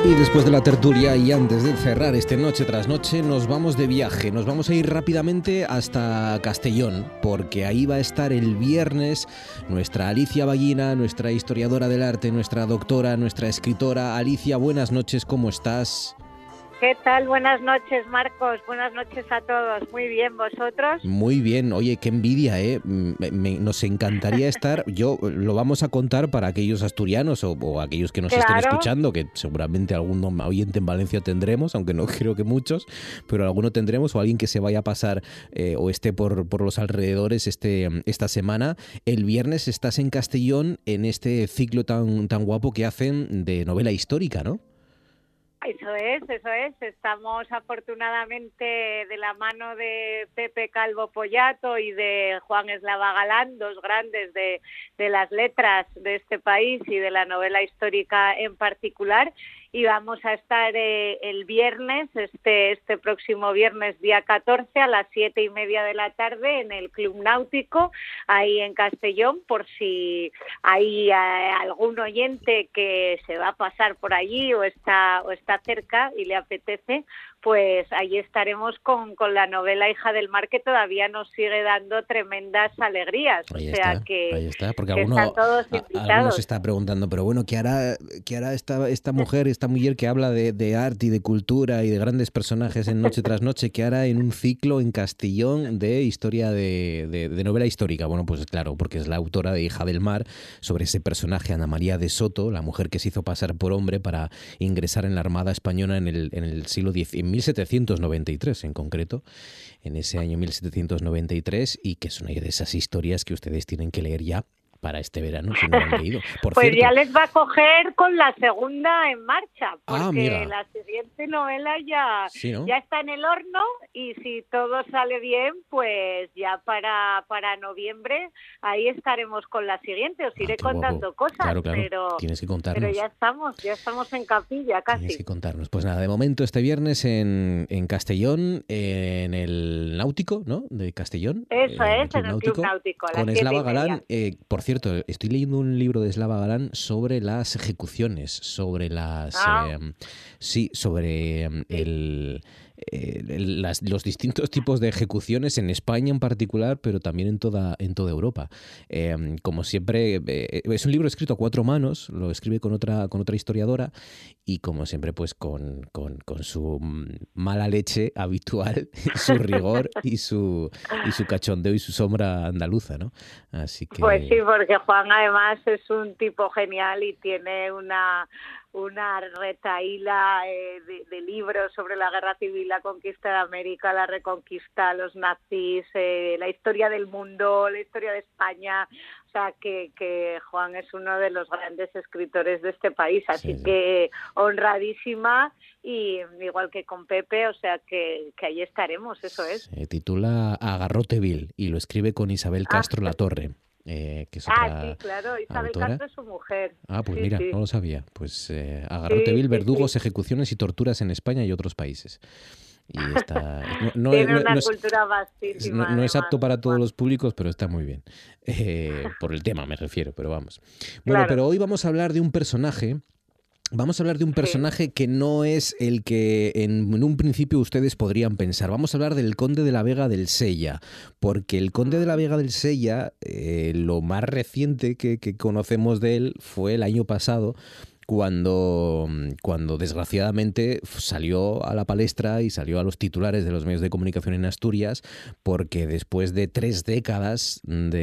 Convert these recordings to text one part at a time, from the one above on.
Y después de la tertulia y antes de cerrar este Noche tras Noche, nos vamos de viaje. Nos vamos a ir rápidamente hasta Castellón, porque ahí va a estar el viernes nuestra Alicia Ballina, nuestra historiadora del arte, nuestra doctora, nuestra escritora. Alicia, buenas noches, ¿cómo estás? ¿Qué tal? Buenas noches, Marcos. Buenas noches a todos. Muy bien, ¿vosotros? Muy bien. Oye, qué envidia, ¿eh? Nos encantaría estar. Yo lo vamos a contar para aquellos asturianos o aquellos que nos estén escuchando, que seguramente algún oyente en Valencia tendremos, aunque no creo que muchos, pero alguno tendremos, o alguien que se vaya a pasar o esté por los alrededores esta semana. El viernes estás en Castellón en este ciclo tan guapo que hacen de novela histórica, ¿no? Eso es. Estamos afortunadamente de la mano de Pepe Calvo Pollato y de Juan Eslava Galán, dos grandes de las letras de este país y de la novela histórica en particular. Y vamos a estar el viernes, este próximo viernes, día 14, a las 7:30 de la tarde en el Club Náutico, ahí en Castellón, por si hay algún oyente que se va a pasar por allí o está cerca y le apetece, pues allí estaremos con la novela Hija del Mar, que todavía nos sigue dando tremendas alegrías. Ahí está, porque algunos se está preguntando, pero bueno, ¿qué hará esta mujer, esta mujer que habla de arte y de cultura y de grandes personajes en Noche tras Noche? ¿Qué hará en un ciclo en Castellón de historia de novela histórica? Bueno, pues claro, porque es la autora de Hija del Mar, sobre ese personaje, Ana María de Soto, la mujer que se hizo pasar por hombre para ingresar en la Armada Española en el siglo X, en 1793 en concreto, en ese año 1793, y que es una de esas historias que ustedes tienen que leer ya para este verano, si no lo han leído. Pues cierto, ya les va a coger con la segunda en marcha, porque la siguiente novela ya está en el horno, y si todo sale bien, pues ya para noviembre ahí estaremos con la siguiente. Os iré contando cosas, claro. Tienes que contarnos. Pero ya estamos en capilla casi. Tienes que contarnos. Pues nada, de momento este viernes en Castellón, en el Náutico, ¿no? De Castellón. Eso es, en el Club Náutico. Con Eslava Galán. Por cierto, estoy leyendo un libro de Eslava Galán sobre las ejecuciones, sobre los distintos tipos de ejecuciones en España en particular, pero también en toda Europa. Como siempre, es un libro escrito a cuatro manos, lo escribe con otra historiadora, y como siempre, pues con su mala leche habitual, su rigor y su cachondeo y su sombra andaluza, ¿no? Así que... Pues sí, porque Juan además es un tipo genial y tiene una retahíla de libros sobre la Guerra Civil, la conquista de América, la reconquista, los nazis, la historia del mundo, la historia de España. O sea, que Juan es uno de los grandes escritores de este país, así que honradísima, y igual que con Pepe, o sea que ahí estaremos, eso es. Se titula Agarroteville y lo escribe con Isabel Castro Latorre. Que es otra sí, claro, Isabel autora. Castro es su mujer. Pues mira, no lo sabía. Pues Agarroteville, verdugos, ejecuciones y torturas en España y otros países. Y está, tiene una cultura vastísima. No es apto para todos los públicos, pero está muy bien. Por el tema me refiero, pero vamos. Bueno, claro. Pero hoy vamos a hablar de un personaje. Vamos a hablar de un personaje que no es el que en un principio ustedes podrían pensar. Vamos a hablar del Conde de la Vega del Sella, porque el Conde de la Vega del Sella, lo más reciente que conocemos de él fue el año pasado, cuando desgraciadamente salió a la palestra y salió a los titulares de los medios de comunicación en Asturias, porque después de 3 décadas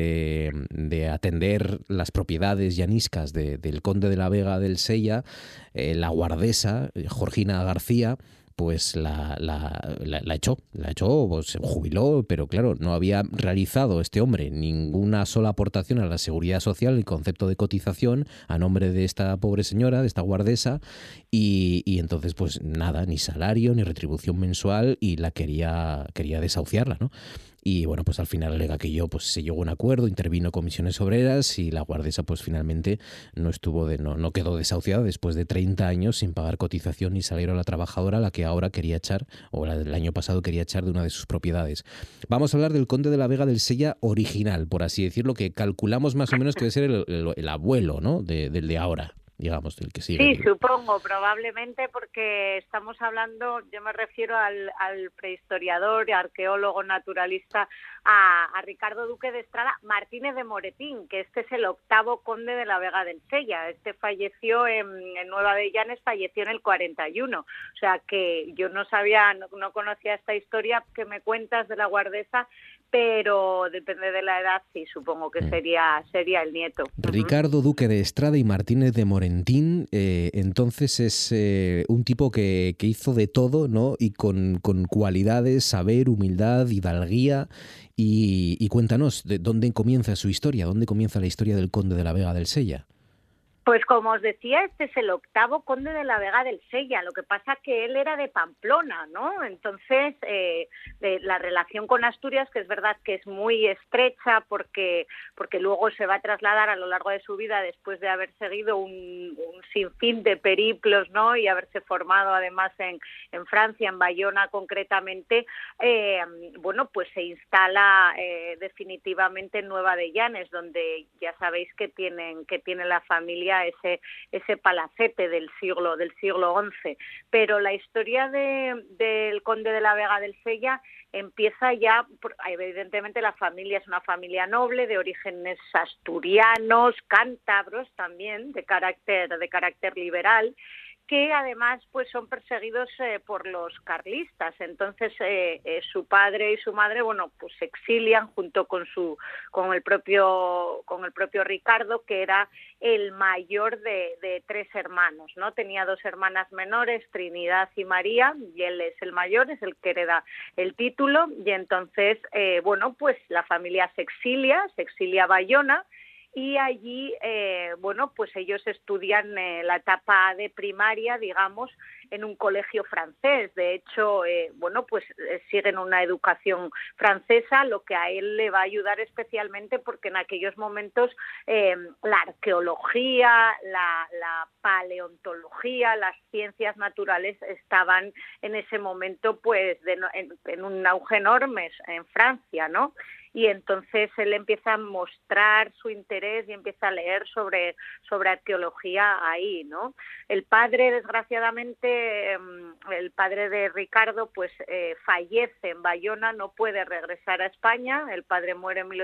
de atender las propiedades llaniscas del Conde de la Vega del Sella, la guardesa Georgina García pues la echó, pues se jubiló, pero claro, no había realizado este hombre ninguna sola aportación a la seguridad social, el concepto de cotización a nombre de esta pobre señora, de esta guardesa, y entonces pues nada, ni salario, ni retribución mensual, y la quería desahuciarla, ¿no? Y bueno, pues al final alega que pues se llegó a un acuerdo, intervino comisiones obreras y la guardesa pues finalmente no quedó desahuciada después de 30 años sin pagar cotización ni salario a la trabajadora, la que ahora quería echar, o la del año pasado quería echar de una de sus propiedades. Vamos a hablar del Conde de la Vega del Sella original, por así decirlo, que calculamos más o menos que debe ser el abuelo, ¿no? del de ahora. digamos, del que sigue Sí, vivo. supongo, probablemente porque estamos hablando, yo me refiero al prehistoriador y arqueólogo naturalista, a Ricardo Duque de Estrada Martínez de Moretín, que este es el 8º conde de la Vega del Sella. Este falleció en Nueva de Llanes, falleció en el 41. O sea que yo no sabía, no conocía esta historia que me cuentas de la Guardesa, pero depende de la edad, sí, supongo que sería el nieto. Ricardo Duque de Estrada y Martínez de Morentín, entonces es un tipo que hizo de todo, ¿no? Y con cualidades, saber, humildad, hidalguía. Y cuéntanos, ¿de dónde comienza su historia? ¿Dónde comienza la historia del conde de la Vega del Sella? Pues como os decía, este es el 8º conde de la Vega del Sella. Lo que pasa que él era de Pamplona, ¿no? Entonces, la relación con Asturias, que es verdad que es muy estrecha porque luego se va a trasladar a lo largo de su vida después de haber seguido un sinfín de periplos, ¿no? Y haberse formado además en Francia, en Bayona concretamente, bueno, pues se instala definitivamente en Nueva de Llanes, donde ya sabéis que tiene la familia ese palacete del siglo XI. Pero la historia del conde de la Vega del Sella empieza ya, evidentemente la familia es una familia noble, de orígenes asturianos, cántabros también, de carácter liberal, que además pues son perseguidos por los carlistas. Entonces su padre y su madre, bueno, pues se exilian junto con el propio Ricardo, que era el mayor de 3 hermanos, ¿no? Tenía 2 hermanas menores, Trinidad y María, y él es el mayor, es el que hereda el título. Y entonces bueno, pues la familia se exilia a Bayona, y allí, bueno, pues ellos estudian la etapa de primaria, digamos, en un colegio francés. De hecho, bueno, pues siguen una educación francesa, lo que a él le va a ayudar especialmente porque en aquellos momentos la arqueología, la paleontología, las ciencias naturales estaban en ese momento pues en un auge enorme en Francia, ¿no? Y entonces él empieza a mostrar su interés y empieza a leer sobre arqueología ahí, ¿no? El padre, desgraciadamente, el padre de Ricardo, pues fallece en Bayona, no puede regresar a España. El padre muere en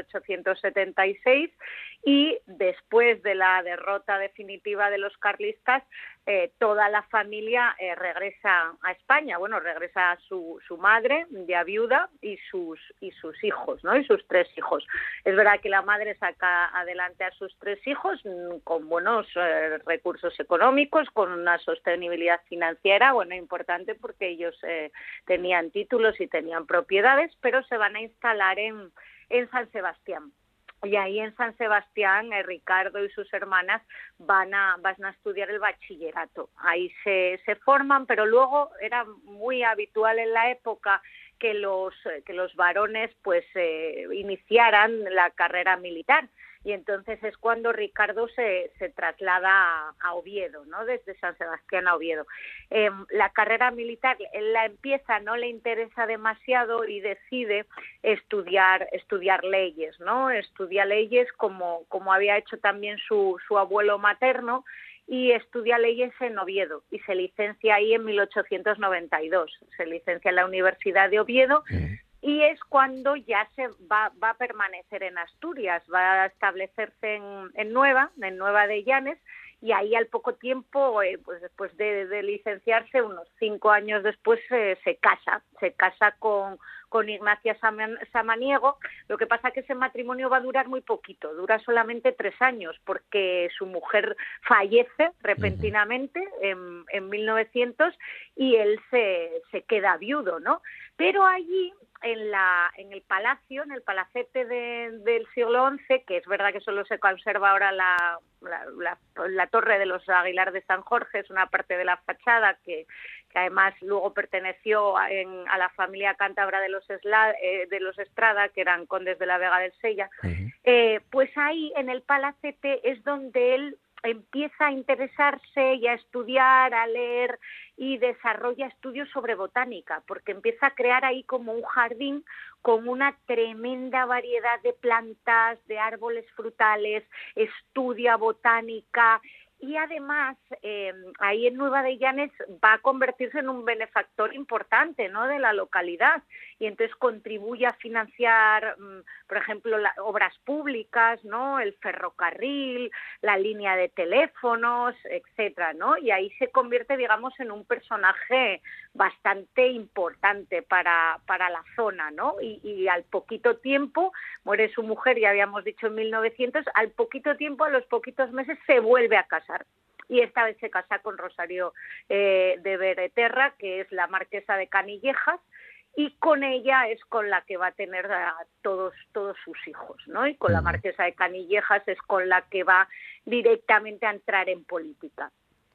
1876 y después de la derrota definitiva de los carlistas, toda la familia regresa a España. Bueno, regresa su madre, ya viuda, y sus hijos, ¿no? Y sus 3 hijos. Es verdad que la madre saca adelante a sus 3 hijos con buenos recursos económicos, con una sostenibilidad financiera, bueno, importante porque ellos tenían títulos y tenían propiedades, pero se van a instalar en San Sebastián. Y ahí en San Sebastián, Ricardo y sus hermanas van a estudiar el bachillerato. Ahí se forman, pero luego era muy habitual en la época que los varones pues iniciaran la carrera militar. Y entonces es cuando Ricardo se traslada a Oviedo, ¿no? Desde San Sebastián a Oviedo. La carrera militar él la empieza, no le interesa demasiado y decide estudiar leyes, ¿no? Estudia leyes como había hecho también su abuelo materno, y estudia leyes en Oviedo y se licencia ahí en 1892. Se licencia en la Universidad de Oviedo. Y es cuando ya se va a permanecer en Asturias, va a establecerse en Nueva de Llanes, y ahí al poco tiempo, pues después de licenciarse, unos 5 años después, se casa con Ignacia Samaniego. Lo que pasa es que ese matrimonio va a durar muy poquito, dura solamente 3 años, porque su mujer fallece repentinamente en 1900 y él se queda viudo, ¿no? Pero allí, en el palacio, en el palacete del siglo XI, que es verdad que solo se conserva ahora la torre de los Aguilar de San Jorge, es una parte de la fachada que además luego perteneció a la familia cántabra de los Estrada, que eran condes de la Vega del Sella. Pues ahí en el palacete es donde él empieza a interesarse y a estudiar, a leer, y desarrolla estudios sobre botánica, porque empieza a crear ahí como un jardín con una tremenda variedad de plantas, de árboles frutales, estudia botánica y además ahí en Nueva de Llanes va a convertirse en un benefactor importante, ¿no?, de la localidad, y entonces contribuye a financiar, por ejemplo, obras públicas, ¿no?, el ferrocarril, la línea de teléfonos, etcétera, ¿no? Y ahí se convierte, digamos, en un personaje bastante importante para la zona, ¿no? Y al poquito tiempo muere su mujer, ya habíamos dicho en 1900, al poquito tiempo, a los poquitos meses, se vuelve a casar. Y esta vez se casa con Rosario de Bereterra, que es la marquesa de Canillejas, y con ella es con la que va a tener a todos sus hijos, ¿no? Y con la marquesa de Canillejas es con la que va directamente a entrar en política.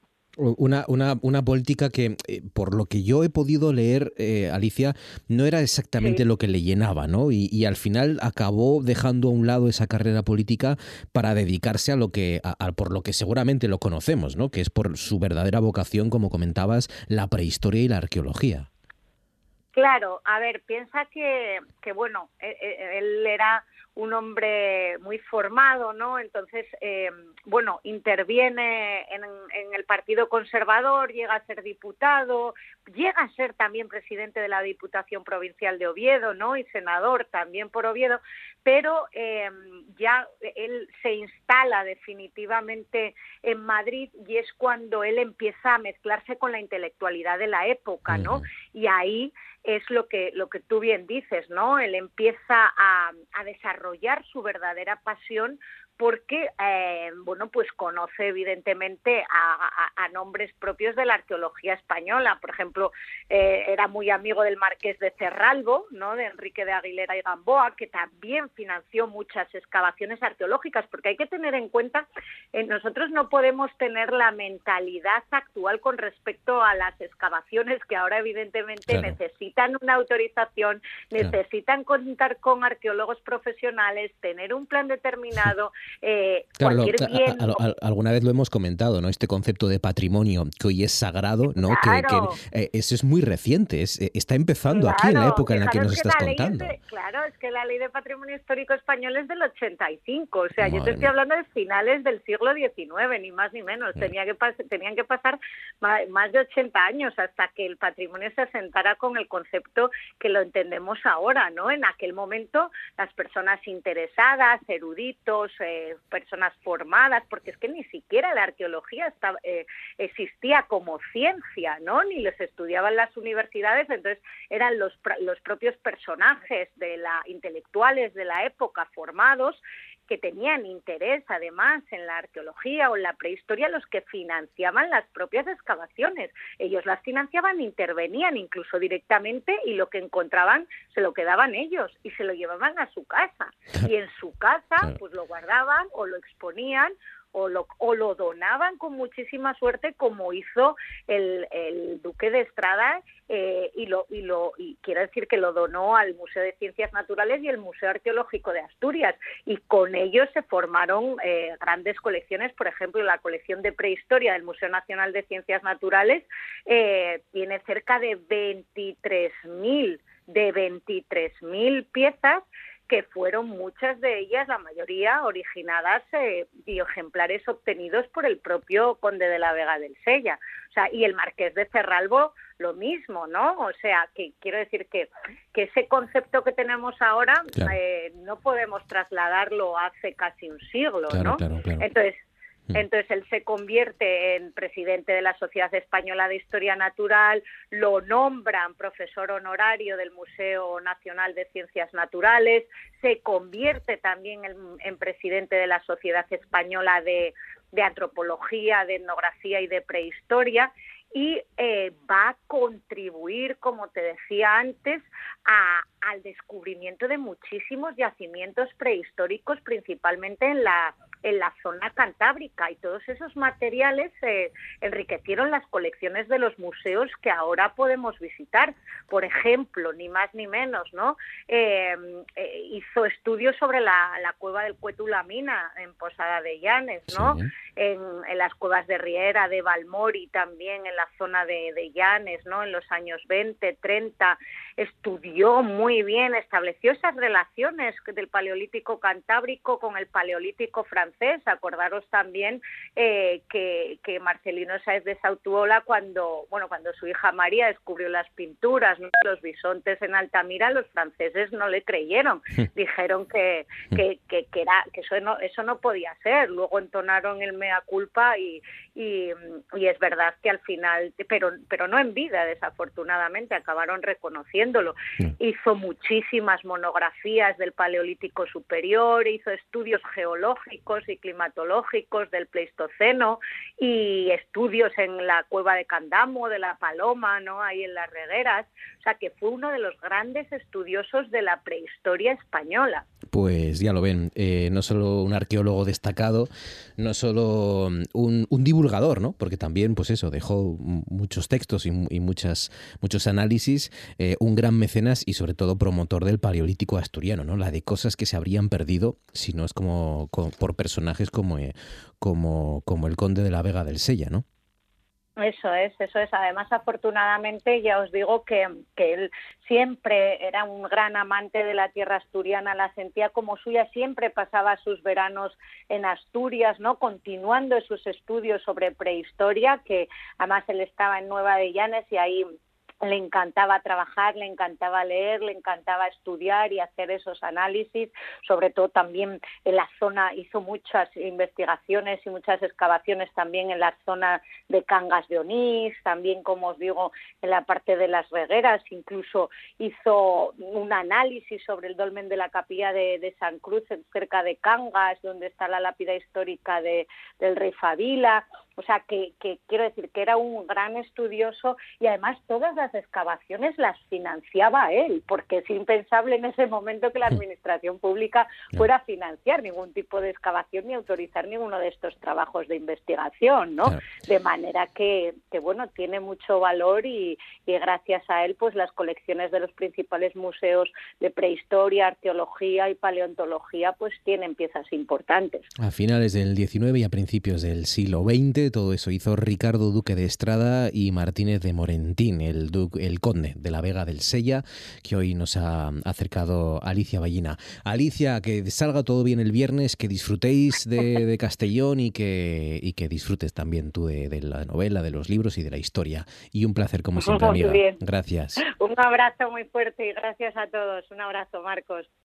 Una política que, por lo que yo he podido leer, Alicia, no era exactamente lo que le llenaba, ¿no? Y al final acabó dejando a un lado esa carrera política para dedicarse a lo que, por lo que seguramente lo conocemos, ¿no? Que es por su verdadera vocación, como comentabas, la prehistoria y la arqueología. Claro, a ver, piensa que bueno, él era un hombre muy formado, ¿no? Entonces, bueno, interviene en el Partido Conservador, llega a ser diputado, llega a ser también presidente de la Diputación Provincial de Oviedo, ¿no? Y senador también por Oviedo, pero ya él se instala definitivamente en Madrid y es cuando él empieza a mezclarse con la intelectualidad de la época, ¿no? Y ahí es lo que tú bien dices, ¿no? Él empieza a desarrollar su verdadera pasión porque, bueno, pues conoce evidentemente a nombres propios de la arqueología española. Por ejemplo, era muy amigo del Marqués de Cerralbo, ¿no?, de Enrique de Aguilera y Gamboa, que también financió muchas excavaciones arqueológicas, porque hay que tener en cuenta, nosotros no podemos tener la mentalidad actual con respecto a las excavaciones, que ahora evidentemente necesitan una autorización, necesitan contar con arqueólogos profesionales, tener un plan determinado. Alguna vez lo hemos comentado, ¿no? Este concepto de patrimonio que hoy es sagrado, ¿no? Claro. Que eso es muy reciente, está empezando aquí en la época en la que nos estás contando. Claro, es que la Ley de Patrimonio Histórico Español es del 85, o sea, yo te estoy hablando de finales del siglo XIX, ni más ni menos. Tenían que pasar más de 80 años hasta que el patrimonio se asentara con el concepto que lo entendemos ahora, ¿no? En aquel momento las personas interesadas, eruditos, personas formadas, porque es que ni siquiera la arqueología existía como ciencia, ¿no? Ni los estudiaban las universidades, entonces eran los propios personajes intelectuales de la época formados que tenían interés además en la arqueología o en la prehistoria los que financiaban las propias excavaciones. Ellos las financiaban, intervenían incluso directamente y lo que encontraban se lo quedaban ellos y se lo llevaban a su casa. Y en su casa pues lo guardaban o lo exponían o lo donaban con muchísima suerte, como hizo el duque de Estrada, y quiero decir que lo donó al Museo de Ciencias Naturales y el Museo Arqueológico de Asturias, y con ellos se formaron grandes colecciones. Por ejemplo, la colección de prehistoria del Museo Nacional de Ciencias Naturales tiene cerca de 23.000 piezas, que fueron muchas de ellas, la mayoría originadas y ejemplares obtenidos por el propio conde de la Vega del Sella. O sea, y el Marqués de Cerralbo lo mismo, ¿no? O sea, que quiero decir que ese concepto que tenemos ahora no podemos trasladarlo hace casi un siglo, ¿no? Claro. Entonces él se convierte en presidente de la Sociedad Española de Historia Natural, lo nombran profesor honorario del Museo Nacional de Ciencias Naturales, se convierte también en presidente de la Sociedad Española de Antropología, de Etnografía y de Prehistoria, y va a contribuir, como te decía antes, al descubrimiento de muchísimos yacimientos prehistóricos, principalmente en la zona cantábrica, y todos esos materiales enriquecieron las colecciones de los museos que ahora podemos visitar. Por ejemplo, ni más ni menos, ¿no? Hizo estudios sobre la cueva del Cuetu La Mina en Posada de Llanes, ¿no? en las cuevas de Riera, de Balmori, también en la zona de Llanes, ¿no? En los años 20, 30, estudió muy bien, estableció esas relaciones del Paleolítico Cantábrico con el Paleolítico francés. Acordaros también que Marcelino Sáez de Sautuola, cuando su hija María descubrió las pinturas, ¿no?, los bisontes en Altamira, los franceses no le creyeron, dijeron que eso no podía ser. Luego entonaron el mea culpa y es verdad que al final, pero no en vida, desafortunadamente, acabaron reconociéndolo. Hizo muchísimas monografías del Paleolítico Superior, hizo estudios geológicos y climatológicos del Pleistoceno y estudios en la cueva de Candamo, de la Paloma, ¿no?, ahí en las Regueras. O sea, que fue uno de los grandes estudiosos de la prehistoria española. Pues ya lo ven, no solo un arqueólogo destacado, no solo un divulgador, ¿no? Porque también, pues eso, dejó muchos textos y muchos análisis, un gran mecenas y sobre todo promotor del Paleolítico asturiano, ¿no? La de cosas que se habrían perdido si no es por personajes como el conde de la Vega del Sella, ¿no? Eso es. Además, afortunadamente, ya os digo que él siempre era un gran amante de la tierra asturiana, la sentía como suya, siempre pasaba sus veranos en Asturias, ¿no?, continuando sus estudios sobre prehistoria, que además él estaba en Nueva de Llanes y ahí le encantaba trabajar, le encantaba leer, le encantaba estudiar y hacer esos análisis. Sobre todo también en la zona, hizo muchas investigaciones y muchas excavaciones también en la zona de Cangas de Onís, también, como os digo, en la parte de las Regueras. Incluso hizo un análisis sobre el dolmen de la capilla de San Cruz, cerca de Cangas, donde está la lápida histórica del rey Fabila. O sea, que quiero decir que era un gran estudioso y además todas las excavaciones las financiaba él, porque es impensable en ese momento que la administración pública fuera a financiar ningún tipo de excavación ni autorizar ninguno de estos trabajos de investigación, ¿no? Claro. De manera que bueno, tiene mucho valor y gracias a él, pues las colecciones de los principales museos de prehistoria, arqueología y paleontología, pues tienen piezas importantes. A finales del XIX y a principios del siglo XX, todo eso hizo Ricardo Duque de Estrada y Martínez de Morentín, el conde de la Vega del Sella, que hoy nos ha acercado Alicia Ballina. Alicia, que salga todo bien el viernes, que disfrutéis de Castellón y que disfrutes también tú de la novela, de los libros y de la historia. Y un placer, como siempre, amiga. Bien. Gracias. Un abrazo muy fuerte y gracias a todos. Un abrazo, Marcos.